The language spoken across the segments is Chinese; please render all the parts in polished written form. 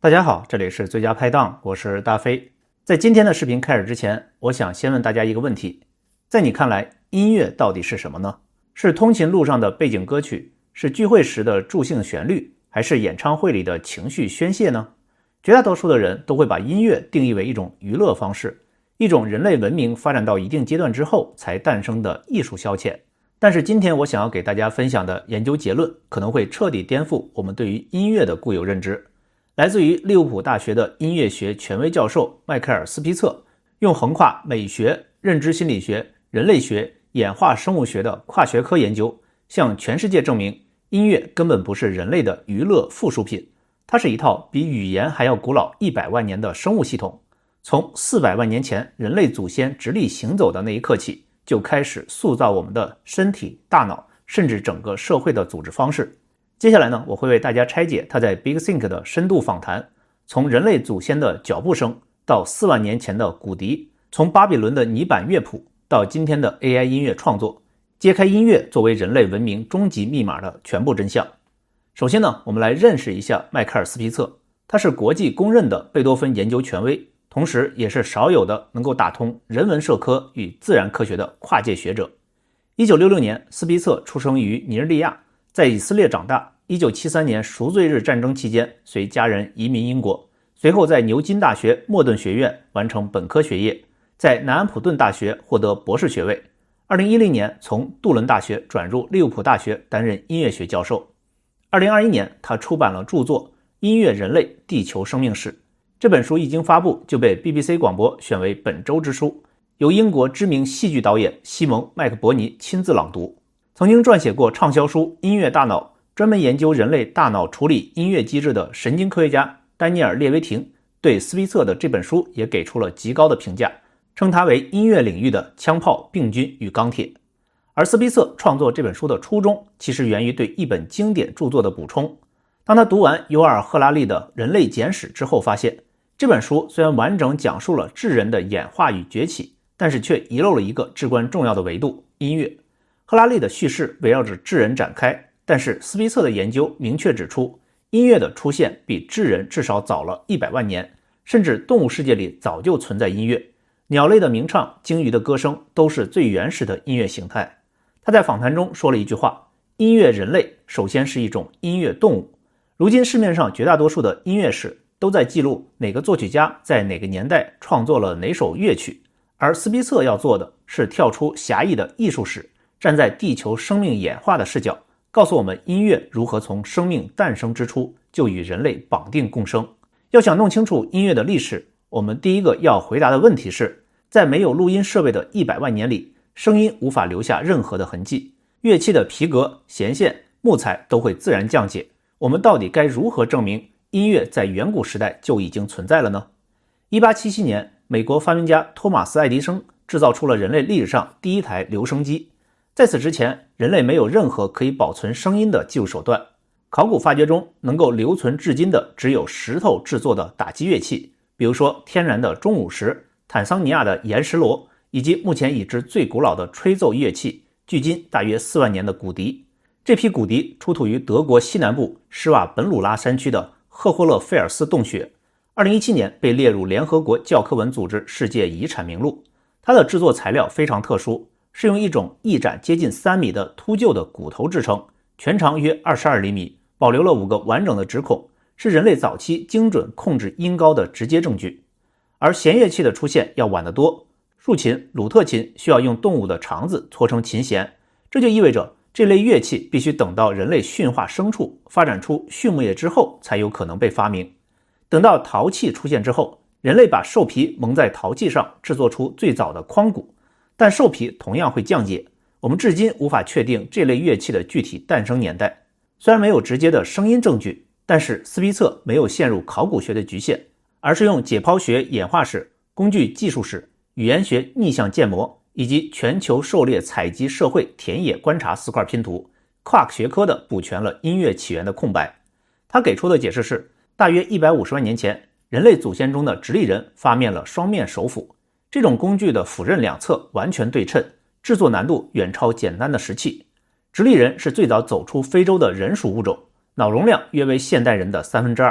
大家好，这里是最佳拍档，我是大飞。在今天的视频开始之前，我想先问大家一个问题，在你看来，音乐到底是什么呢？是通勤路上的背景歌曲，是聚会时的助兴旋律，还是演唱会里的情绪宣泄呢？绝大多数的人都会把音乐定义为一种娱乐方式，一种人类文明发展到一定阶段之后才诞生的艺术消遣。但是今天我想要给大家分享的研究结论，可能会彻底颠覆我们对于音乐的固有认知。来自于利物浦大学的音乐学权威教授迈克尔·斯皮策，用横跨美学、认知心理学、人类学、演化生物学的跨学科研究，向全世界证明，音乐根本不是人类的娱乐附属品，它是一套比语言还要古老100万年的生物系统。从400万年前人类祖先直立行走的那一刻起，就开始塑造我们的身体、大脑，甚至整个社会的组织方式。接下来呢，我会为大家拆解他在 Big Think 的深度访谈，从人类祖先的脚步声到4万年前的骨笛，从巴比伦的泥板乐谱到今天的 AI 音乐创作，揭开音乐作为人类文明终极密码的全部真相。首先呢，我们来认识一下迈克尔·斯皮策，他是国际公认的贝多芬研究权威，同时也是少有的能够打通人文社科与自然科学的跨界学者。1966年，斯皮策出生于尼日利亚，在以色列长大。1973年赎罪日战争期间，随家人移民英国，随后在牛津大学莫顿学院完成本科学业，在南安普顿大学获得博士学位。2010年从杜伦大学转入利物浦大学担任音乐学教授。2021年，他出版了著作《音乐人类地球生命史》。这本书一经发布，就被 BBC 广播选为本周之书，由英国知名戏剧导演西蒙·麦克伯尼亲自朗读。曾经撰写过畅销书《音乐大脑》，专门研究人类大脑处理音乐机制的神经科学家丹尼尔·列维廷对斯皮策的这本书也给出了极高的评价，称它为音乐领域的枪炮、病菌与钢铁。而斯皮策创作这本书的初衷，其实源于对一本经典著作的补充。当他读完尤尔·赫拉利的《人类简史》之后，发现这本书虽然完整讲述了智人的演化与崛起，但是却遗漏了一个至关重要的维度——音乐。赫拉利的叙事围绕着智人展开，但是斯皮策的研究明确指出，音乐的出现比智人至少早了100万年，甚至动物世界里早就存在音乐，鸟类的鸣唱、鲸鱼的歌声都是最原始的音乐形态。他在访谈中说了一句话：音乐人类首先是一种音乐动物。如今市面上绝大多数的音乐史都在记录哪个作曲家在哪个年代创作了哪首乐曲，而斯皮策要做的是跳出狭义的艺术史，站在地球生命演化的视角，告诉我们音乐如何从生命诞生之初就与人类绑定共生。要想弄清楚音乐的历史，我们第一个要回答的问题是，在没有录音设备的100万年里，声音无法留下任何的痕迹，乐器的皮革、弦线、木材都会自然降解。我们到底该如何证明音乐在远古时代就已经存在了呢？1877年，美国发明家托马斯·爱迪生制造出了人类历史上第一台留声机。在此之前，人类没有任何可以保存声音的技术手段。考古发掘中能够留存至今的只有石头制作的打击乐器，比如说天然的钟乳石、坦桑尼亚的岩石螺，以及目前已知最古老的吹奏乐器，距今大约4万年的骨笛。这批骨笛出土于德国西南部施瓦本鲁拉山区的赫霍勒菲尔斯洞穴，2017年被列入联合国教科文组织世界遗产名录。它的制作材料非常特殊，是用一种翼展接近3米的秃鹫的骨头制成，全长约22厘米，保留了5个完整的指孔，是人类早期精准控制音高的直接证据。而弦乐器的出现要晚得多，竖琴、鲁特琴需要用动物的肠子搓成琴弦，这就意味着这类乐器必须等到人类驯化牲畜，发展出畜牧业之后才有可能被发明。等到陶器出现之后，人类把兽皮蒙在陶器上，制作出最早的框鼓，但兽皮同样会降解，我们至今无法确定这类乐器的具体诞生年代。虽然没有直接的声音证据，但是斯皮策没有陷入考古学的局限，而是用解剖学演化史、工具技术史、语言学逆向建模以及全球狩猎采集社会田野观察4块拼图，跨学科的补全了音乐起源的空白。他给出的解释是，大约150万年前，人类祖先中的直立人发明了双面手斧，这种工具的斧刃两侧完全对称，制作难度远超简单的石器。直立人是最早走出非洲的人属物种，脑容量约为现代人的2/3，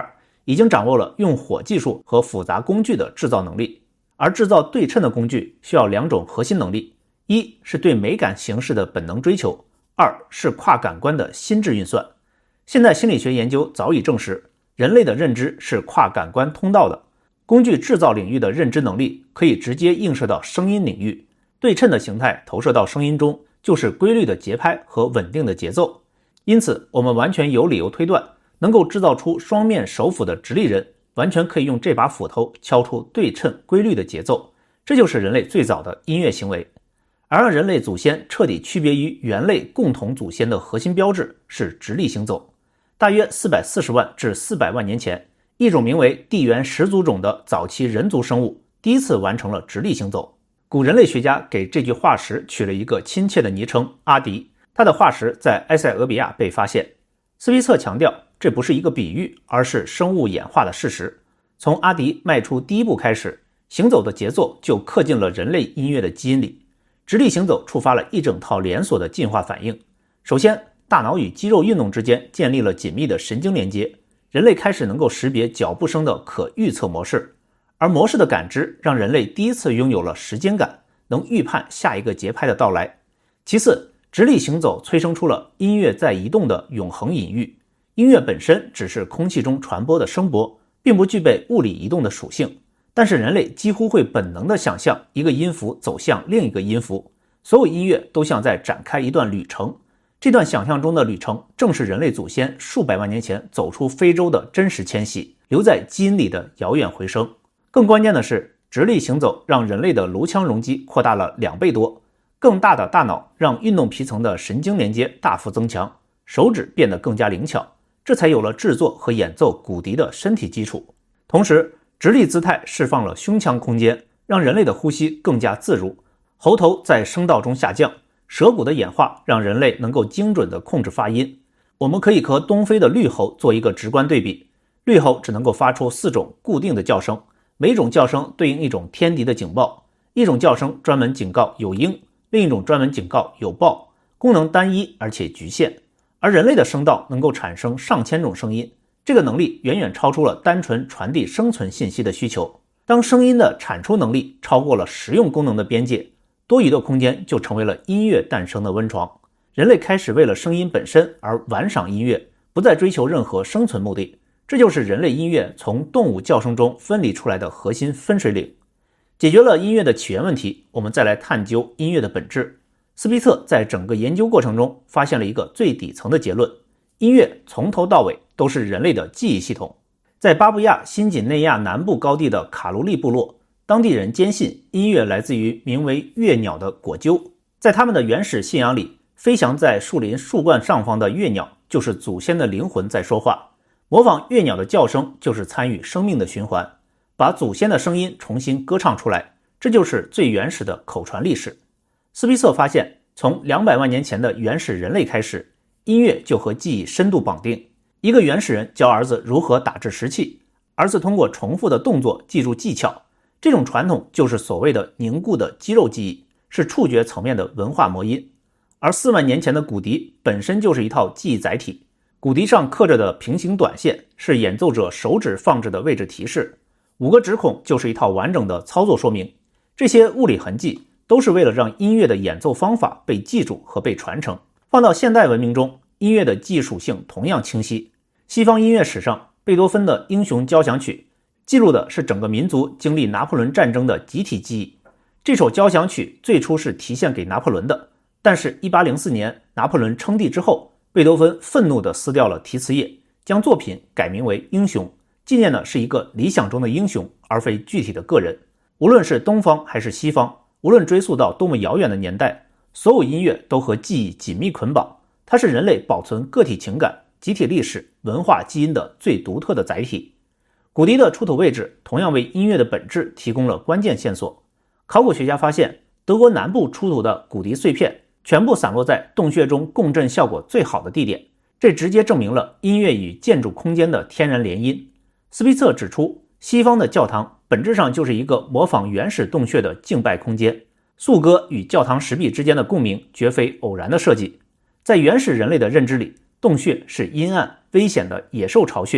已经掌握了用火技术和复杂工具的制造能力。而制造对称的工具需要2种核心能力，一是对美感形式的本能追求，二是跨感官的心智运算。现代心理学研究早已证实，人类的认知是跨感官通道的，工具制造领域的认知能力可以直接映射到声音领域，对称的形态投射到声音中就是规律的节拍和稳定的节奏。因此我们完全有理由推断，能够制造出双面手斧的直立人完全可以用这把斧头敲出对称规律的节奏，这就是人类最早的音乐行为。而让人类祖先彻底区别于猿类共同祖先的核心标志是直立行走。大约440万至400万年前，一种名为地猿始祖种的早期人族生物第一次完成了直立行走。古人类学家给这具化石取了一个亲切的昵称阿迪，他的化石在埃塞俄比亚被发现。斯皮策强调，这不是一个比喻，而是生物演化的事实。从阿迪迈出第一步开始，行走的节奏就刻进了人类音乐的基因里。直立行走触发了一整套连锁的进化反应。首先，大脑与肌肉运动之间建立了紧密的神经连接，人类开始能够识别脚步声的可预测模式，而模式的感知让人类第一次拥有了时间感，能预判下一个节拍的到来。其次，直立行走催生出了音乐在移动的永恒隐喻。音乐本身只是空气中传播的声波，并不具备物理移动的属性，但是人类几乎会本能地想象一个音符走向另一个音符，所有音乐都像在展开一段旅程。这段想象中的旅程正是人类祖先数百万年前走出非洲的真实迁徙，留在基因里的遥远回声。更关键的是，直立行走让人类的颅腔容积扩大了2倍多，更大的大脑让运动皮层的神经连接大幅增强，手指变得更加灵巧，这才有了制作和演奏骨笛的身体基础。同时，直立姿态释放了胸腔空间，让人类的呼吸更加自如，喉头在声道中下降，舌骨的演化让人类能够精准地控制发音。我们可以和东非的绿猴做一个直观对比，绿猴只能够发出4种固定的叫声，每种叫声对应一种天敌的警报，一种叫声专门警告有鹰，另一种专门警告有豹，功能单一而且局限。而人类的声道能够产生上千种声音，这个能力远远超出了单纯传递生存信息的需求。当声音的产出能力超过了实用功能的边界，多余的空间就成为了音乐诞生的温床。人类开始为了声音本身而玩赏音乐，不再追求任何生存目的，这就是人类音乐从动物叫声中分离出来的核心分水岭。解决了音乐的起源问题，我们再来探究音乐的本质。斯皮策在整个研究过程中发现了一个最底层的结论：音乐从头到尾都是人类的记忆系统。在巴布亚新几内亚南部高地的卡卢利部落，当地人坚信音乐来自于名为月鸟的果鸠。在他们的原始信仰里，飞翔在树林树冠上方的月鸟就是祖先的灵魂在说话，模仿月鸟的叫声就是参与生命的循环，把祖先的声音重新歌唱出来，这就是最原始的口传历史。斯皮策发现，从200万年前的原始人类开始，音乐就和记忆深度绑定。一个原始人教儿子如何打制石器，儿子通过重复的动作记住技巧，这种传统就是所谓的凝固的肌肉记忆，是触觉层面的文化魔音。而4万年前的骨笛本身就是一套记忆载体，骨笛上刻着的平行短线是演奏者手指放置的位置提示，5个指孔就是一套完整的操作说明。这些物理痕迹都是为了让音乐的演奏方法被记住和被传承。放到现代文明中，音乐的记忆属性同样清晰。西方音乐史上，贝多芬的《英雄交响曲》记录的是整个民族经历拿破仑战争的集体记忆。这首交响曲最初是题献给拿破仑的，但是1804年拿破仑称帝之后，贝多芬愤怒地撕掉了题词页，将作品改名为《英雄》，纪念的是一个理想中的英雄，而非具体的个人。无论是东方还是西方，无论追溯到多么遥远的年代，所有音乐都和记忆紧密捆绑，它是人类保存个体情感、集体历史、文化基因的最独特的载体。骨笛的出土位置同样为音乐的本质提供了关键线索。考古学家发现，德国南部出土的骨笛碎片全部散落在洞穴中共振效果最好的地点，这直接证明了音乐与建筑空间的天然联姻。斯皮策指出，西方的教堂本质上就是一个模仿原始洞穴的敬拜空间，颂歌与教堂石壁之间的共鸣绝非偶然的设计。在原始人类的认知里，洞穴是阴暗危险的野兽巢穴，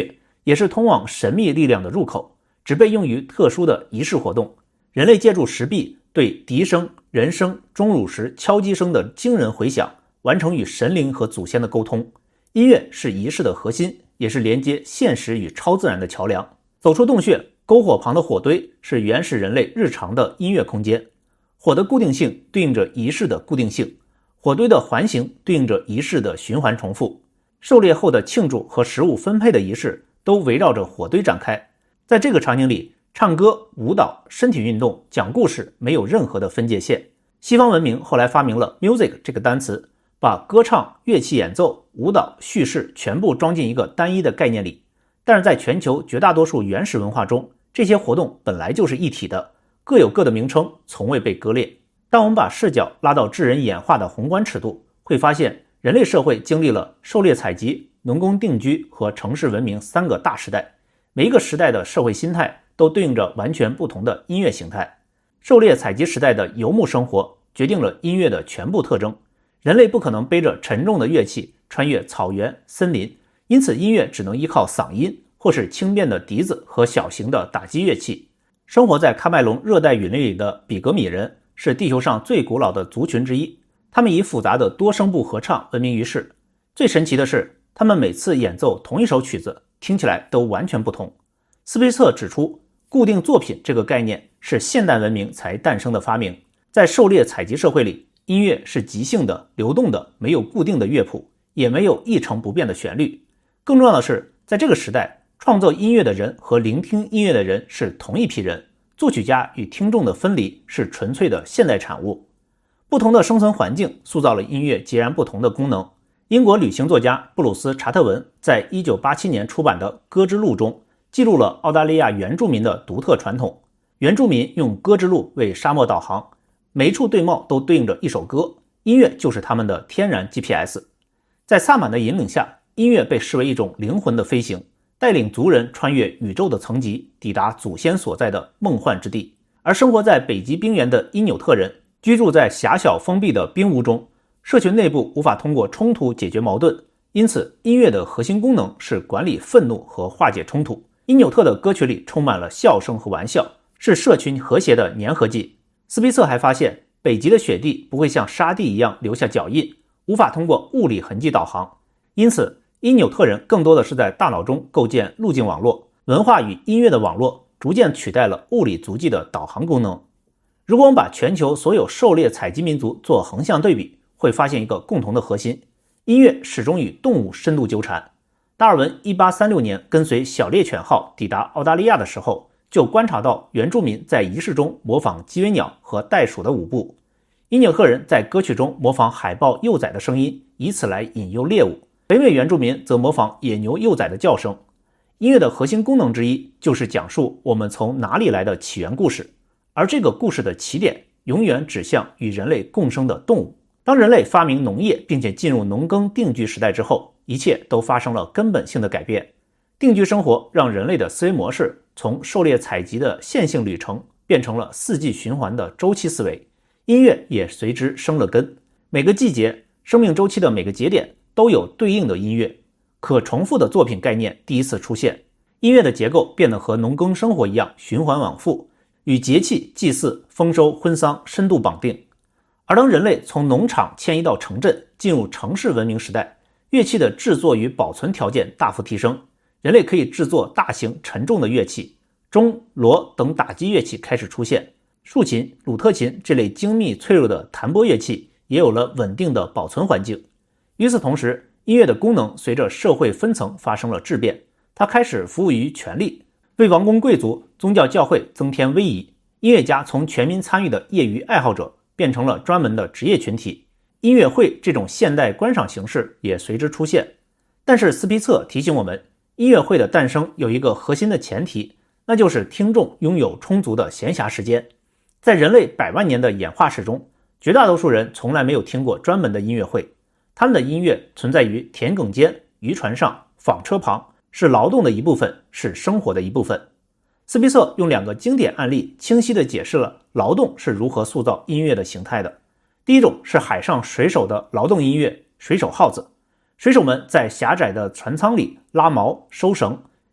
也是通往神秘力量的入口，只被用于特殊的仪式活动。人类借助石壁对笛声、人声、钟乳石敲击声的惊人回响，完成与神灵和祖先的沟通。音乐是仪式的核心，也是连接现实与超自然的桥梁。走出洞穴，篝火旁的火堆是原始人类日常的音乐空间。火的固定性对应着仪式的固定性，火堆的环形对应着仪式的循环重复。狩猎后的庆祝和食物分配的仪式都围绕着火堆展开。在这个场景里，唱歌、舞蹈、身体运动、讲故事没有任何的分界线。西方文明后来发明了 music 这个单词，把歌唱、乐器演奏、舞蹈、叙事全部装进一个单一的概念里。但是在全球绝大多数原始文化中，这些活动本来就是一体的，各有各的名称，从未被割裂。当我们把视角拉到智人演化的宏观尺度，会发现人类社会经历了狩猎采集、农耕定居和城市文明3个大时代，每一个时代的社会心态都对应着完全不同的音乐形态。狩猎采集时代的游牧生活决定了音乐的全部特征，人类不可能背着沉重的乐器穿越草原、森林，因此音乐只能依靠嗓音或是轻便的笛子和小型的打击乐器。生活在喀麦隆热带雨林里的比格米人是地球上最古老的族群之一，他们以复杂的多声部合唱闻名于世。最神奇的是，他们每次演奏同一首曲子听起来都完全不同。斯皮策指出，固定作品这个概念是现代文明才诞生的发明。在狩猎采集社会里，音乐是即兴的、流动的，没有固定的乐谱，也没有一成不变的旋律。更重要的是，在这个时代，创作音乐的人和聆听音乐的人是同一批人，作曲家与听众的分离是纯粹的现代产物。不同的生存环境塑造了音乐截然不同的功能。英国旅行作家布鲁斯·查特文在1987年出版的《歌之路》中记录了澳大利亚原住民的独特传统。原住民用歌之路为沙漠导航，每一处对貌都对应着一首歌，音乐就是他们的天然 GPS。 在萨满的引领下，音乐被视为一种灵魂的飞行，带领族人穿越宇宙的层级，抵达祖先所在的梦幻之地。而生活在北极冰原的因纽特人居住在狭小封闭的冰屋中，社群内部无法通过冲突解决矛盾，因此音乐的核心功能是管理愤怒和化解冲突。因纽特的歌曲里充满了笑声和玩笑，是社群和谐的粘合剂。斯皮策还发现，北极的雪地不会像沙地一样留下脚印，无法通过物理痕迹导航，因此因纽特人更多的是在大脑中构建路径网络，文化与音乐的网络逐渐取代了物理足迹的导航功能。如果我们把全球所有狩猎采集民族做横向对比，会发现一个共同的核心：音乐始终与动物深度纠缠。达尔文1836年跟随小猎犬号抵达澳大利亚的时候，就观察到原住民在仪式中模仿鸡尾鸟和袋鼠的舞步，因纽特人在歌曲中模仿海豹幼崽的声音，以此来引诱猎物。北美原住民则模仿野牛幼崽的叫声。音乐的核心功能之一就是讲述我们从哪里来的起源故事，而这个故事的起点永远指向与人类共生的动物。当人类发明农业并且进入农耕定居时代之后，一切都发生了根本性的改变。定居生活让人类的思维模式从狩猎采集的线性旅程变成了四季循环的周期思维，音乐也随之生了根。每个季节，生命周期的每个节点都有对应的音乐，可重复的作品概念第一次出现。音乐的结构变得和农耕生活一样循环往复，与节气、祭祀、丰收、婚丧深度绑定。而当人类从农场迁移到城镇，进入城市文明时代，乐器的制作与保存条件大幅提升，人类可以制作大型沉重的乐器，钟、锣等打击乐器开始出现，竖琴、鲁特琴这类精密脆弱的弹拨乐器也有了稳定的保存环境。与此同时，音乐的功能随着社会分层发生了质变，它开始服务于权力，为王公贵族、宗教教会增添威仪。音乐家从全民参与的业余爱好者变成了专门的职业群体，音乐会这种现代观赏形式也随之出现。但是斯皮策提醒我们，音乐会的诞生有一个核心的前提，那就是听众拥有充足的闲暇时间。在人类100万年的演化史中，绝大多数人从来没有听过专门的音乐会，他们的音乐存在于田埂间、渔船上、纺车旁，是劳动的一部分，是生活的一部分。斯皮策用2个经典案例清晰地解释了劳动是如何塑造音乐的形态的。第一种是海上水手的劳动音乐，水手号子。水手们在狭窄的船舱里拉锚、收绳，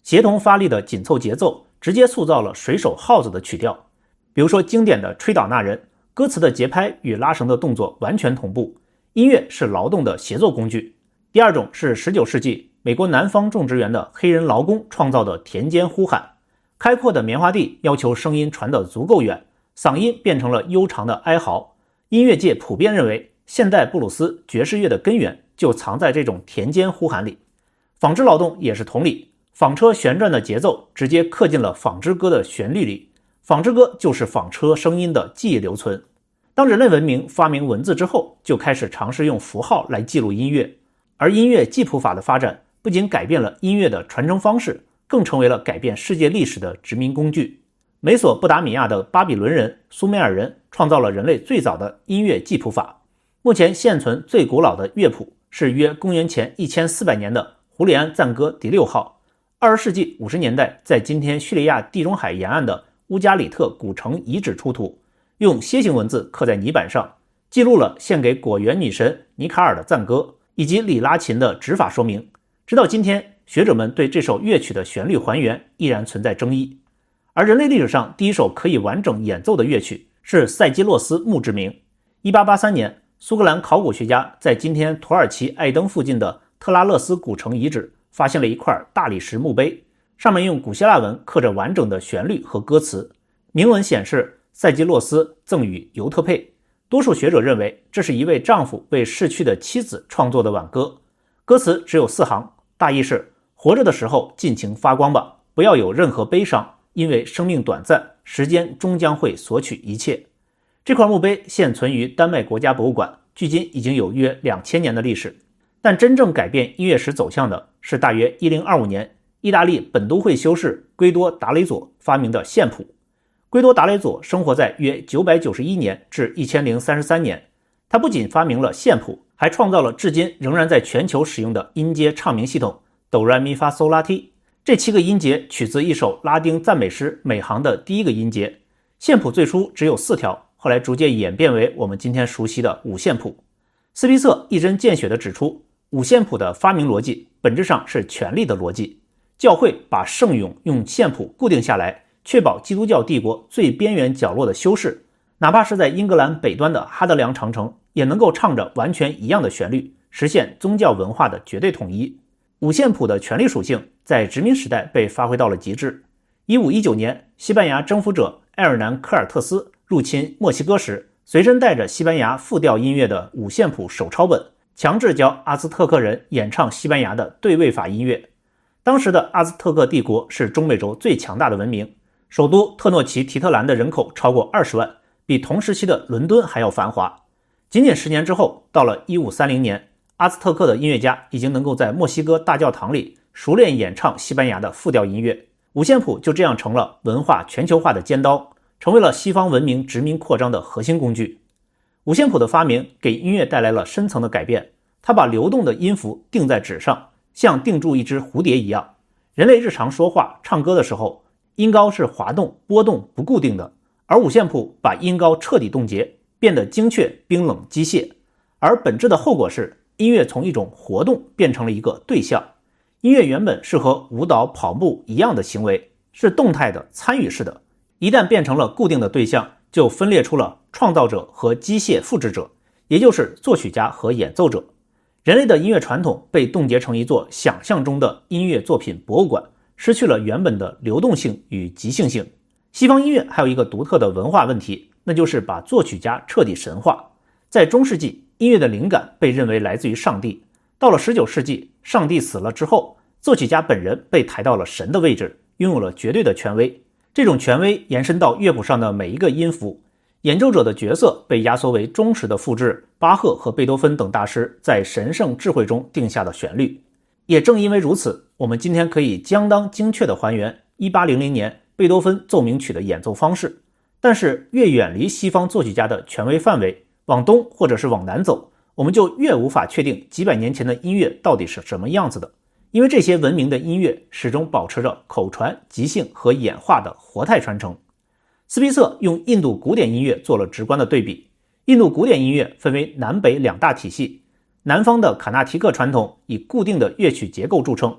协同发力的紧凑节奏直接塑造了水手号子的曲调。比如说经典的吹倒那人，歌词的节拍与拉绳的动作完全同步，音乐是劳动的协作工具。第二种是19世纪美国南方种植园的黑人劳工创造的田间呼喊，开阔的棉花地要求声音传得足够远，嗓音变成了悠长的哀嚎。音乐界普遍认为，现代布鲁斯爵士乐的根源就藏在这种田间呼喊里。纺织劳动也是同理，纺车旋转的节奏直接刻进了纺织歌的旋律里，纺织歌就是纺车声音的记忆留存。当人类文明发明文字之后，就开始尝试用符号来记录音乐，而音乐记谱法的发展不仅改变了音乐的传承方式，更成为了改变世界历史的殖民工具。美索不达米亚的巴比伦人、苏美尔人创造了人类最早的音乐记谱法。目前现存最古老的乐谱是约公元前1400年的胡里安赞歌第6号。20世纪50年代在今天叙利亚地中海沿岸的乌加里特古城遗址出土，用楔形文字刻在泥板上，记录了献给果园女神尼卡尔的赞歌以及里拉琴的指法说明。直到今天，学者们对这首乐曲的旋律还原依然存在争议。而人类历史上第一首可以完整演奏的乐曲是塞基洛斯墓志铭。1883年，苏格兰考古学家在今天土耳其艾登附近的特拉勒斯古城遗址发现了一块大理石墓碑，上面用古希腊文刻着完整的旋律和歌词，铭文显示塞基洛斯赠予尤特佩。多数学者认为这是一位丈夫为逝去的妻子创作的挽歌，歌词只有4行，大意是活着的时候尽情发光吧，不要有任何悲伤，因为生命短暂，时间终将会索取一切。这块墓碑现存于丹麦国家博物馆，距今已经有约2000年的历史。但真正改变音乐史走向的是大约1025年，意大利本都会修士圭多·达雷佐发明的线谱。圭多·达雷佐生活在约991年至1033年，他不仅发明了线谱，还创造了至今仍然在全球使用的音阶唱名系统哆来咪发嗦拉提。这7个音节取自一首拉丁赞美诗每行的第1个音节。线谱最初只有4条，后来逐渐演变为我们今天熟悉的五线谱。斯皮策一针见血地指出，五线谱的发明逻辑本质上是权力的逻辑。教会把圣咏用线谱固定下来，确保基督教帝国最边缘角落的修士，哪怕是在英格兰北端的哈德良长城，也能够唱着完全一样的旋律，实现宗教文化的绝对统一。五线谱的权力属性在殖民时代被发挥到了极致。1519年，西班牙征服者埃尔南科尔特斯入侵墨西哥时，随身带着西班牙复调音乐的五线谱手抄本，强制教阿兹特克人演唱西班牙的对位法音乐。当时的阿兹特克帝国是中美洲最强大的文明，首都特诺奇提特兰的人口超过20万，比同时期的伦敦还要繁华。仅仅10年之后，到了1530年，阿兹特克的音乐家已经能够在墨西哥大教堂里熟练演唱西班牙的复调音乐。五线谱就这样成了文化全球化的尖刀，成为了西方文明殖民扩张的核心工具。五线谱的发明给音乐带来了深层的改变，它把流动的音符定在纸上，像定住一只蝴蝶一样。人类日常说话唱歌的时候，音高是滑动波动不固定的，而五线谱把音高彻底冻结，变得精确冰冷机械。而本质的后果是，音乐从一种活动变成了一个对象。音乐原本是和舞蹈跑步一样的行为，是动态的参与式的，一旦变成了固定的对象，就分裂出了创造者和机械复制者，也就是作曲家和演奏者。人类的音乐传统被冻结成一座想象中的音乐作品博物馆，失去了原本的流动性与即兴性。西方音乐还有一个独特的文化问题，那就是把作曲家彻底神化。在中世纪，音乐的灵感被认为来自于上帝。到了19世纪，上帝死了之后，作曲家本人被抬到了神的位置，拥有了绝对的权威。这种权威延伸到乐谱上的每一个音符，演奏者的角色被压缩为忠实的复制巴赫和贝多芬等大师在神圣智慧中定下的旋律。也正因为如此，我们今天可以相当精确地还原1800年贝多芬奏鸣曲的演奏方式。但是越远离西方作曲家的权威范围，往东或者是往南走，我们就越无法确定几百年前的音乐到底是什么样子的，因为这些文明的音乐始终保持着口传、即兴和演化的活态传承。斯皮策用印度古典音乐做了直观的对比。印度古典音乐分为南北两大体系，南方的卡纳提克传统以固定的乐曲结构著称，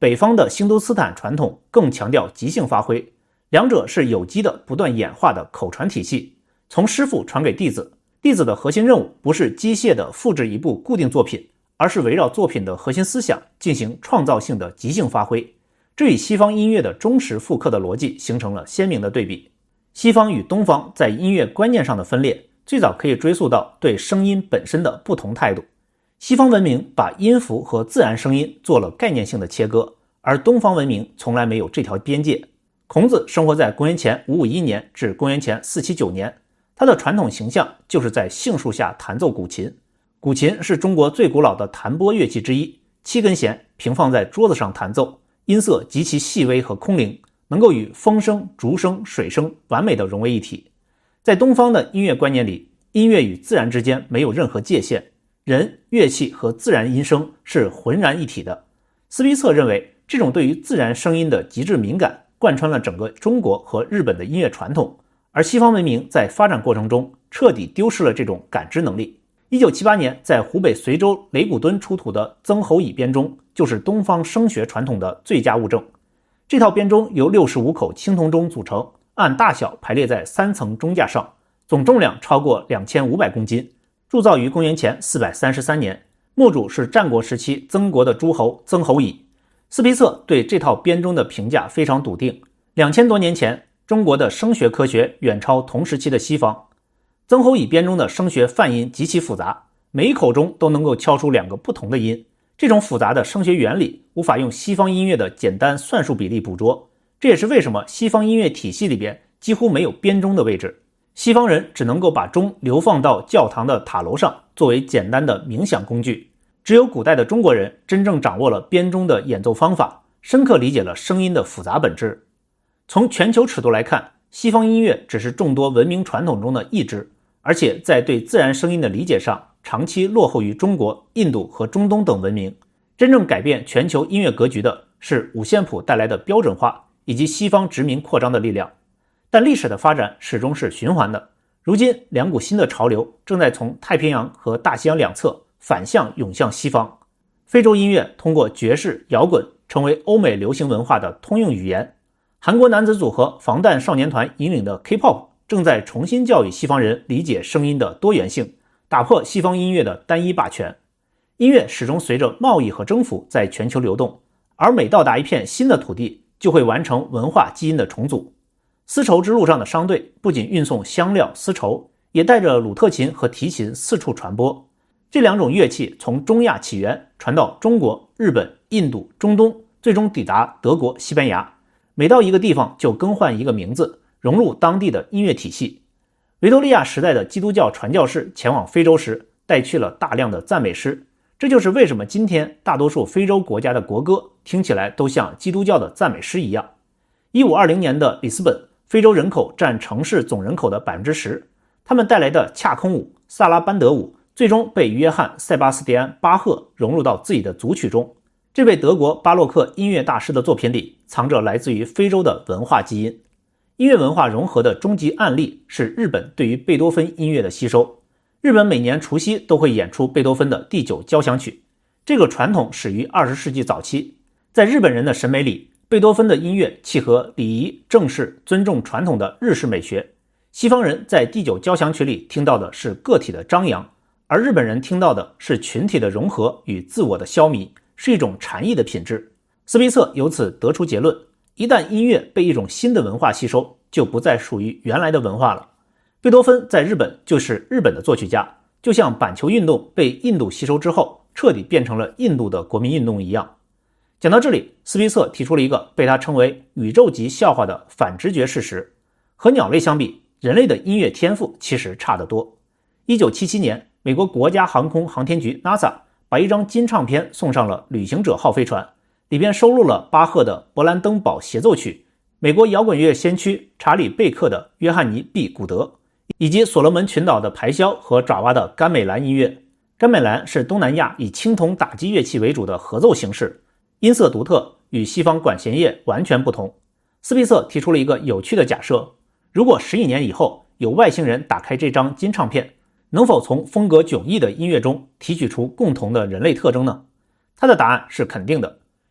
北方的新都斯坦传统更强调即兴发挥，两者是有机的不断演化的口传体系，从师傅传给弟子，弟子的核心任务不是机械地复制一部固定作品，而是围绕作品的核心思想进行创造性的即兴发挥。这与西方音乐的忠实复刻的逻辑形成了鲜明的对比。西方与东方在音乐观念上的分裂，最早可以追溯到对声音本身的不同态度。西方文明把音符和自然声音做了概念性的切割，而东方文明从来没有这条边界。孔子生活在公元前551年至公元前479年，他的传统形象就是在杏树下弹奏古琴。古琴是中国最古老的弹拨乐器之一，7根弦平放在桌子上弹奏，音色极其细微和空灵，能够与风声、竹声、水声完美地融为一体。在东方的音乐观念里，音乐与自然之间没有任何界限，人、乐器和自然音声是浑然一体的。斯皮策认为，这种对于自然声音的极致敏感贯穿了整个中国和日本的音乐传统，而西方文明在发展过程中彻底丢失了这种感知能力。1978年在湖北随州雷鼓墩出土的曾侯乙编钟就是东方声学传统的最佳物证。这套编钟由65口青铜钟组成，按大小排列在3层钟架上，总重量超过2500公斤，铸造于公元前433年，墓主是战国时期曾国的诸侯曾侯乙。斯皮策对这套编钟的评价非常笃定，2000多年前，中国的声学科学远超同时期的西方。曾侯乙编钟的声学泛音极其复杂，每一口钟都能够敲出2个不同的音。这种复杂的声学原理无法用西方音乐的简单算术比例捕捉，这也是为什么西方音乐体系里边几乎没有编钟的位置。西方人只能够把钟流放到教堂的塔楼上，作为简单的冥想工具。只有古代的中国人真正掌握了编钟的演奏方法，深刻理解了声音的复杂本质。从全球尺度来看，西方音乐只是众多文明传统中的一支，而且在对自然声音的理解上长期落后于中国、印度和中东等文明。真正改变全球音乐格局的是五线谱带来的标准化以及西方殖民扩张的力量。但历史的发展始终是循环的，如今2股新的潮流正在从太平洋和大西洋两侧反向涌向西方。非洲音乐通过爵士、摇滚成为欧美流行文化的通用语言。韩国男子组合防弹少年团引领的 K-pop 正在重新教育西方人理解声音的多元性，打破西方音乐的单一霸权。音乐始终随着贸易和征服在全球流动，而每到达一片新的土地，就会完成文化基因的重组。丝绸之路上的商队不仅运送香料、丝绸，也带着鲁特琴和提琴四处传播。这2种乐器从中亚起源，传到中国、日本、印度、中东，最终抵达德国、西班牙。每到一个地方就更换一个名字，融入当地的音乐体系。维多利亚时代的基督教传教士前往非洲时，带去了大量的赞美诗，这就是为什么今天大多数非洲国家的国歌听起来都像基督教的赞美诗一样。1520年的里斯本，非洲人口占城市总人口的 10%， 他们带来的恰空舞、萨拉班德舞最终被约翰·塞巴斯蒂安·巴赫融入到自己的组曲中。这位德国巴洛克音乐大师的作品里藏着来自于非洲的文化基因。音乐文化融合的终极案例是日本对于贝多芬音乐的吸收。日本每年除夕都会演出贝多芬的第9交响曲，这个传统始于20世纪早期。在日本人的审美里，贝多芬的音乐契合礼仪、正式、尊重传统的日式美学。西方人在第9交响曲里听到的是个体的张扬，而日本人听到的是群体的融合与自我的消弭，是一种禅意的品质。斯皮策由此得出结论，一旦音乐被一种新的文化吸收，就不再属于原来的文化了。贝多芬在日本就是日本的作曲家，就像板球运动被印度吸收之后，彻底变成了印度的国民运动一样。讲到这里，斯皮策提出了一个被他称为宇宙级笑话的反直觉事实：和鸟类相比，人类的音乐天赋其实差得多。1977年，美国国家航空航天局 NASA 把一张金唱片送上了旅行者号飞船，里边收录了巴赫的勃兰登堡协奏曲、美国摇滚乐先驱查理贝克的约翰尼 B 古德，以及所罗门群岛的排箫和爪哇的甘美兰音乐。甘美兰是东南亚以青铜打击乐器为主的合奏形式，音色独特，与西方管弦乐完全不同。斯皮策提出了一个有趣的假设：如果10亿年以后有外星人打开这张金唱片，能否从风格迥异的音乐中提取出共同的人类特征呢？他的答案是肯定的。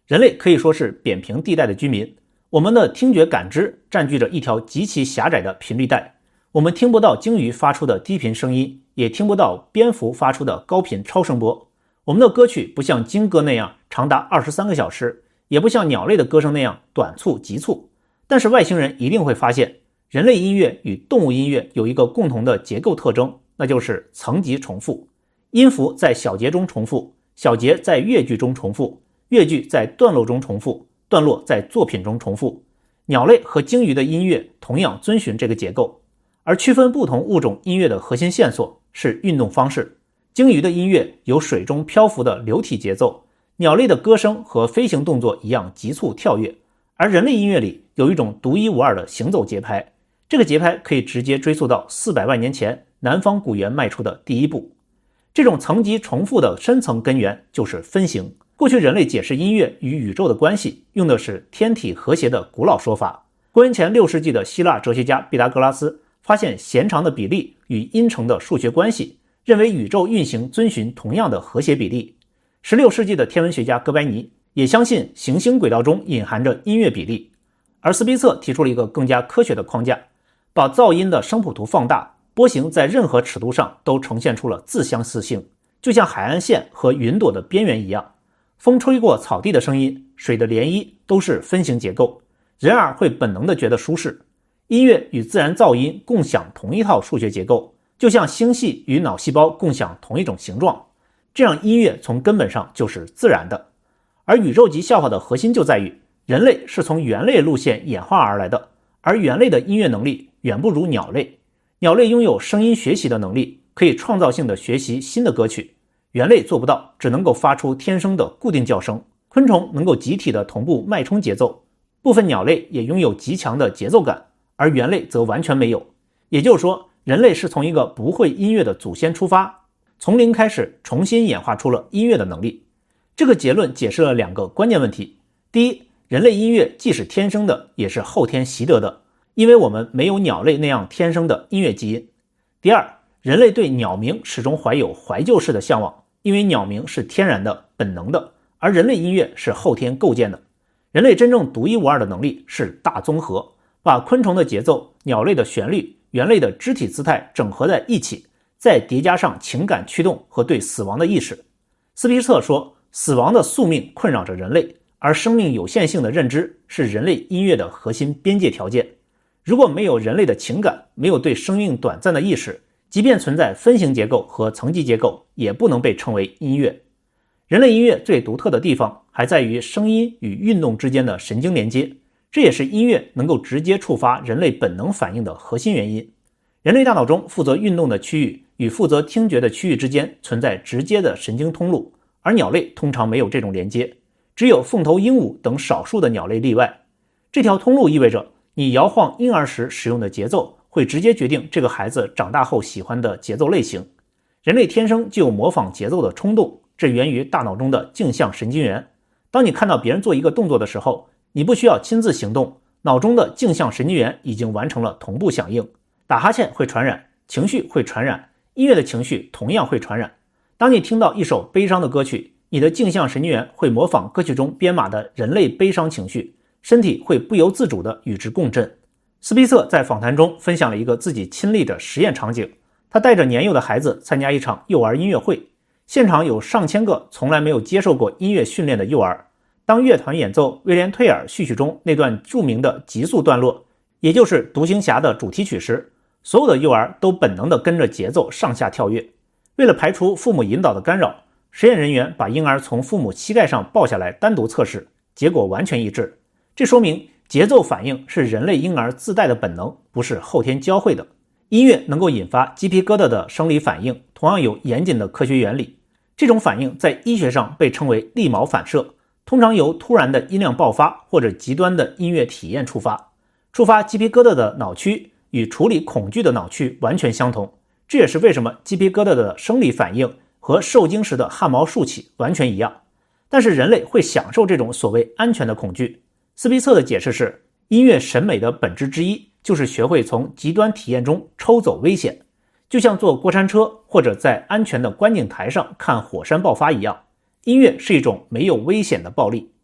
人类可以说是扁平地带的居民，我们的听觉感知占据着一条极其狭窄的频率带，我们听不到鲸鱼发出的低频声音，也听不到蝙蝠发出的高频超声波。我们的歌曲不像鲸歌那样长达23个小时，也不像鸟类的歌声那样短促急促。但是外星人一定会发现，人类音乐与动物音乐有一个共同的结构特征，那就是层级重复。音符在小节中重复，小节在乐句中重复，乐句在段落中重复，段落在作品中重复。鸟类和鲸鱼的音乐同样遵循这个结构，而区分不同物种音乐的核心线索是运动方式。鲸鱼的音乐有水中漂浮的流体节奏，鸟类的歌声和飞行动作一样急促跳跃，而人类音乐里有一种独一无二的行走节拍，这个节拍可以直接追溯到400万年前南方古猿迈出的第一步。这种层级重复的深层根源就是分形。过去人类解释音乐与宇宙的关系用的是天体和谐的古老说法。公元前6世纪的希腊哲学家毕达哥拉斯发现弦长的比例与音程的数学关系，认为宇宙运行遵循同样的和谐比例。16世纪的天文学家哥白尼也相信行星轨道中隐含着音乐比例，而斯宾策提出了一个更加科学的框架，把噪音的声谱图放大，波形在任何尺度上都呈现出了自相似性，就像海岸线和云朵的边缘一样。风吹过草地的声音，水的涟漪都是分形结构，人耳会本能地觉得舒适。音乐与自然噪音共享同一套数学结构，就像星系与脑细胞共享同一种形状，这样音乐从根本上就是自然的。而宇宙级笑话的核心就在于，人类是从猿类路线演化而来的，而猿类的音乐能力远不如鸟类。鸟类拥有声音学习的能力，可以创造性的学习新的歌曲，猿类做不到，只能够发出天生的固定叫声。昆虫能够集体的同步脉冲节奏，部分鸟类也拥有极强的节奏感，而猿类则完全没有。也就是说，人类是从一个不会音乐的祖先出发，从零开始重新演化出了音乐的能力。这个结论解释了2个关键问题。第一，人类音乐既是天生的，也是后天习得的，因为我们没有鸟类那样天生的音乐基因。第二，人类对鸟鸣始终怀有怀旧式的向往，因为鸟鸣是天然的、本能的，而人类音乐是后天构建的。人类真正独一无二的能力是大综合，把昆虫的节奏、鸟类的旋律、猿类的肢体姿态整合在一起，再叠加上情感驱动和对死亡的意识。斯皮策说，死亡的宿命困扰着人类，而生命有限性的认知是人类音乐的核心边界条件。如果没有人类的情感，没有对生命短暂的意识，即便存在分形结构和层级结构，也不能被称为音乐。人类音乐最独特的地方还在于声音与运动之间的神经连接，这也是音乐能够直接触发人类本能反应的核心原因。人类大脑中负责运动的区域与负责听觉的区域之间存在直接的神经通路，而鸟类通常没有这种连接，只有凤头鹦鹉等少数的鸟类例外。这条通路意味着你摇晃婴儿时使用的节奏会直接决定这个孩子长大后喜欢的节奏类型。人类天生就有模仿节奏的冲动，这源于大脑中的镜像神经元。当你看到别人做一个动作的时候，你不需要亲自行动，脑中的镜像神经元已经完成了同步响应。打哈欠会传染，情绪会传染，音乐的情绪同样会传染。当你听到一首悲伤的歌曲，你的镜像神经元会模仿歌曲中编码的人类悲伤情绪，身体会不由自主地与之共振。斯皮策在访谈中分享了一个自己亲历的实验场景，他带着年幼的孩子参加一场幼儿音乐会，现场有上千个从来没有接受过音乐训练的幼儿。当乐团演奏威廉·退尔序曲中那段著名的急速段落，也就是独行侠的主题曲时，所有的幼儿都本能地跟着节奏上下跳跃。为了排除父母引导的干扰，实验人员把婴儿从父母膝盖上抱下来单独测试，结果完全一致。这说明节奏反应是人类婴儿自带的本能，不是后天教会的。音乐能够引发鸡皮疙瘩的生理反应，同样有严谨的科学原理。这种反应在医学上被称为利毛反射，通常由突然的音量爆发或者极端的音乐体验触发。触发鸡皮疙瘩的脑区与处理恐惧的脑区完全相同，这也是为什么鸡皮疙瘩的生理反应和受惊时的汗毛竖起完全一样。但是人类会享受这种所谓安全的恐惧。斯皮策的解释是，音乐审美的本质之一就是学会从极端体验中抽走危险，就像坐过山车或者在安全的观景台上看火山爆发一样，音乐是一种没有危险的暴力。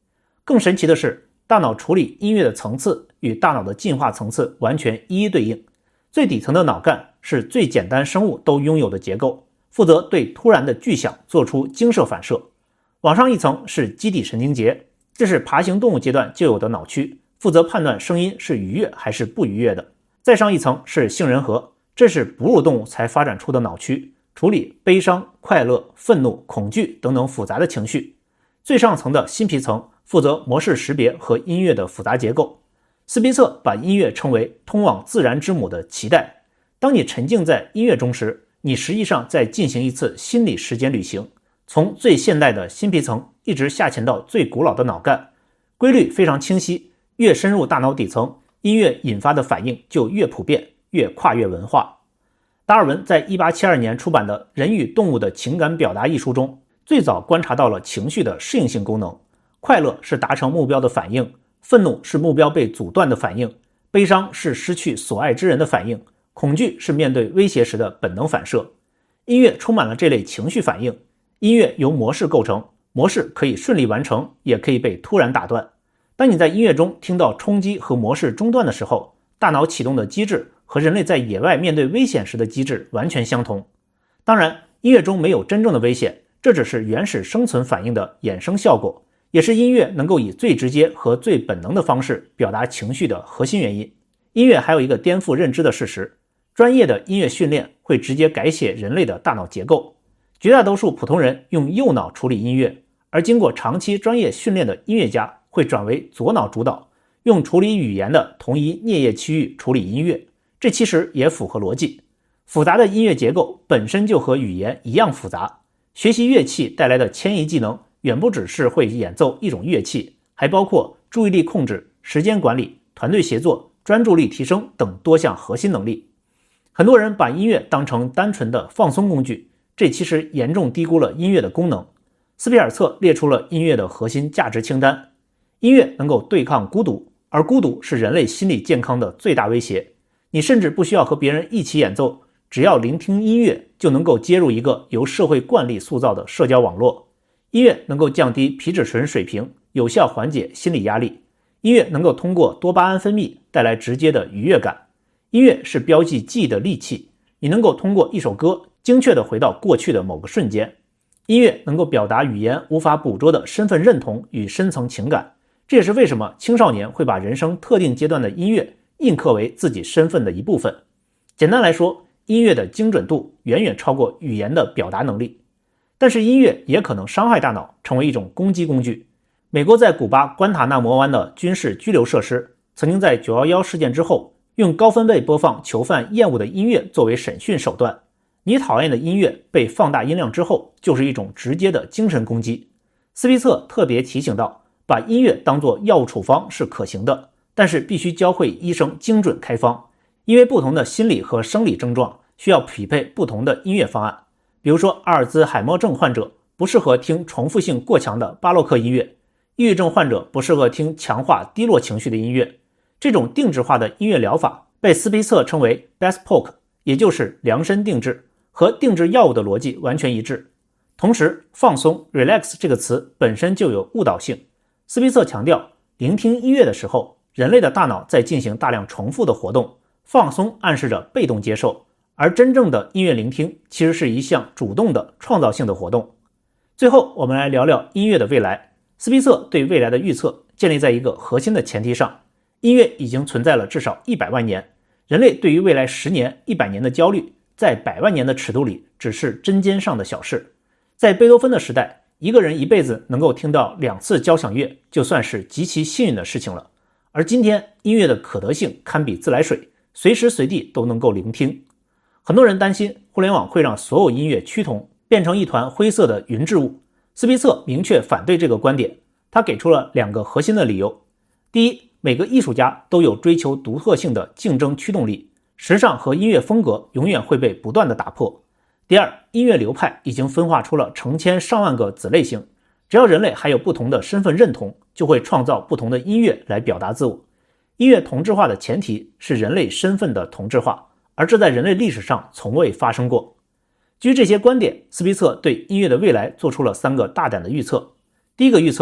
更神奇的是，大脑处理音乐的层次与大脑的进化层次完全一一对应。最底层的脑干是最简单生物都拥有的结构，负责对突然的巨响做出精射反射。往上一层是基底神经节，这是爬行动物阶段就有的脑区，负责判断声音是愉悦还是不愉悦的。再上一层是杏仁核，这是哺乳动物才发展出的脑区，处理悲伤、快乐、愤怒、恐惧等等复杂的情绪。最上层的新皮层负责模式识别和音乐的复杂结构。斯皮策把音乐称为通往自然之母的脐带。当你沉浸在音乐中时，你实际上在进行一次心理时间旅行，从最现代的新皮层一直下潜到最古老的脑干，规律非常清晰，越深入大脑底层，音乐引发的反应就越普遍，越跨越文化。达尔文在1872年出版的《人与动物的情感表达》一书中，最早观察到了情绪的适应性功能。快乐是达成目标的反应，愤怒是目标被阻断的反应，悲伤是失去所爱之人的反应，恐惧是面对威胁时的本能反射。音乐充满了这类情绪反应。音乐由模式构成，模式可以顺利完成，也可以被突然打断。当你在音乐中听到冲击和模式中断的时候，大脑启动的机制和人类在野外面对危险时的机制完全相同。当然，音乐中没有真正的危险，这只是原始生存反应的衍生效果，也是音乐能够以最直接和最本能的方式表达情绪的核心原因。音乐还有一个颠覆认知的事实，专业的音乐训练会直接改写人类的大脑结构。绝大多数普通人用右脑处理音乐，而经过长期专业训练的音乐家会转为左脑主导，用处理语言的同一颞叶区域处理音乐。这其实也符合逻辑。复杂的音乐结构本身就和语言一样复杂，学习乐器带来的迁移技能远不只是会演奏一种乐器，还包括注意力控制、时间管理、团队协作、专注力提升等多项核心能力。很多人把音乐当成单纯的放松工具，这其实严重低估了音乐的功能。斯皮尔策列出了音乐的核心价值清单。音乐能够对抗孤独，而孤独是人类心理健康的最大威胁。你甚至不需要和别人一起演奏，只要聆听音乐就能够接入一个由社会惯例塑造的社交网络。音乐能够降低皮质醇水平，有效缓解心理压力。音乐能够通过多巴胺分泌带来直接的愉悦感。音乐是标记记忆的利器，你能够通过一首歌精确地回到过去的某个瞬间。音乐能够表达语言无法捕捉的身份认同与深层情感，这也是为什么青少年会把人生特定阶段的音乐印刻为自己身份的一部分。简单来说，音乐的精准度远远超过语言的表达能力。但是音乐也可能伤害大脑，成为一种攻击工具。美国在古巴关塔那摩湾的军事拘留设施曾经在911事件之后，用高分贝播放囚犯厌恶的音乐作为审讯手段。你讨厌的音乐被放大音量之后，就是一种直接的精神攻击。斯皮策特别提醒到，把音乐当作药物处方是可行的，但是必须教会医生精准开方，因为不同的心理和生理症状需要匹配不同的音乐方案。比如说，阿尔兹海默症患者不适合听重复性过强的巴洛克音乐，抑郁症患者不适合听强化低落情绪的音乐。这种定制化的音乐疗法被斯皮策称为 bespoke， 也就是量身定制，和定制药物的逻辑完全一致。同时，放松 relax 这个词本身就有误导性。斯皮策强调，聆听音乐的时候，人类的大脑在进行大量重复的活动，放松暗示着被动接受，而真正的音乐聆听其实是一项主动的创造性的活动。最后，我们来聊聊音乐的未来。斯皮策对未来的预测建立在一个核心的前提上，音乐已经存在了至少100万年，人类对于未来10年、100年的焦虑，在100万年的尺度里只是针尖上的小事。在贝多芬的时代，一个人一辈子能够听到2次交响乐，就算是极其幸运的事情了。而今天，音乐的可得性堪比自来水，随时随地都能够聆听。很多人担心互联网会让所有音乐趋同，变成一团灰色的云质物。斯皮策明确反对这个观点，他给出了2个核心的理由。第一，每个艺术家都有追求独特性的竞争驱动力，时尚和音乐风格永远会被不断的打破。第二，音乐流派已经分化出了成千上万个子类型，只要人类还有不同的身份认同，就会创造不同的音乐来表达自我。音乐同质化的前提是人类身份的同质化，而这在人类历史上从未发生过。基于这些观点，斯皮策对音乐的未来做出了3个大胆的预测。第一个预测，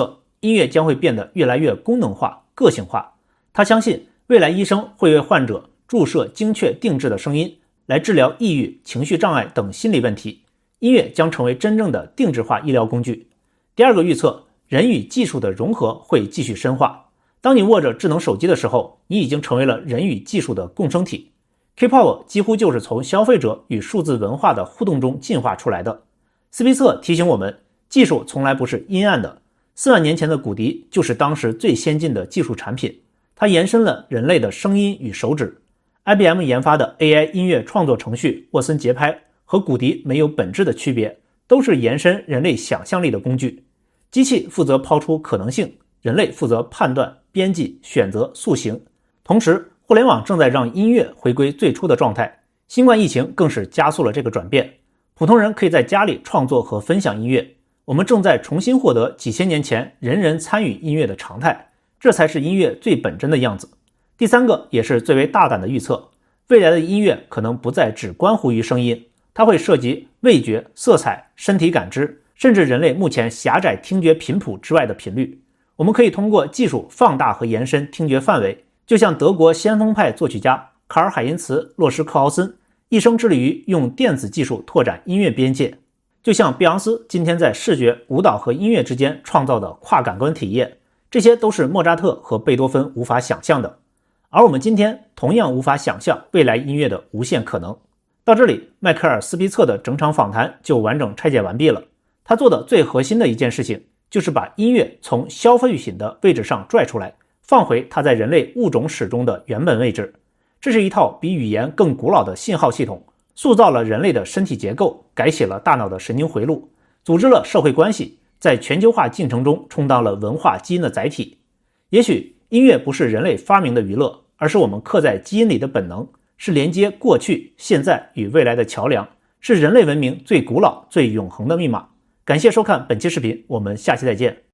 音乐将会变得越来越功能化、个性化。他相信未来医生会为患者注射精确定制的声音，来治疗抑郁、情绪障碍等心理问题。音乐将成为真正的定制化医疗工具。第二个预测，人与技术的融合会继续深化。当你握着智能手机的时候，你已经成为了人与技术的共生体。K-pop 几乎就是从消费者与数字文化的互动中进化出来的。斯皮策提醒我们，技术从来不是阴暗的。4万年前的骨笛就是当时最先进的技术产品，它延伸了人类的声音与手指。IBM 研发的 AI 音乐创作程序沃森节拍和骨笛没有本质的区别，都是延伸人类想象力的工具。机器负责抛出可能性，人类负责判断、编辑、选择、塑形。同时，互联网正在让音乐回归最初的状态，新冠疫情更是加速了这个转变。普通人可以在家里创作和分享音乐，我们正在重新获得几千年前人人参与音乐的常态，这才是音乐最本真的样子。第三个也是最为大胆的预测，未来的音乐可能不再只关乎于声音，它会涉及味觉、色彩、身体感知，甚至人类目前狭窄听觉频谱之外的频率。我们可以通过技术放大和延伸听觉范围，就像德国先锋派作曲家卡尔海因茨·洛施克豪森一生致力于用电子技术拓展音乐边界，就像碧昂斯今天在视觉、舞蹈和音乐之间创造的跨感官体验，这些都是莫扎特和贝多芬无法想象的。而我们今天同样无法想象未来音乐的无限可能。到这里，迈克尔·斯皮策的整场访谈就完整拆解完毕了。他做的最核心的一件事情，就是把音乐从消费品的位置上拽出来，放回它在人类物种史中的原本位置。这是一套比语言更古老的信号系统，塑造了人类的身体结构，改写了大脑的神经回路，组织了社会关系，在全球化进程中充当了文化基因的载体。也许音乐不是人类发明的娱乐，而是我们刻在基因里的本能，是连接过去、现在与未来的桥梁，是人类文明最古老、最永恒的密码。感谢收看本期视频，我们下期再见。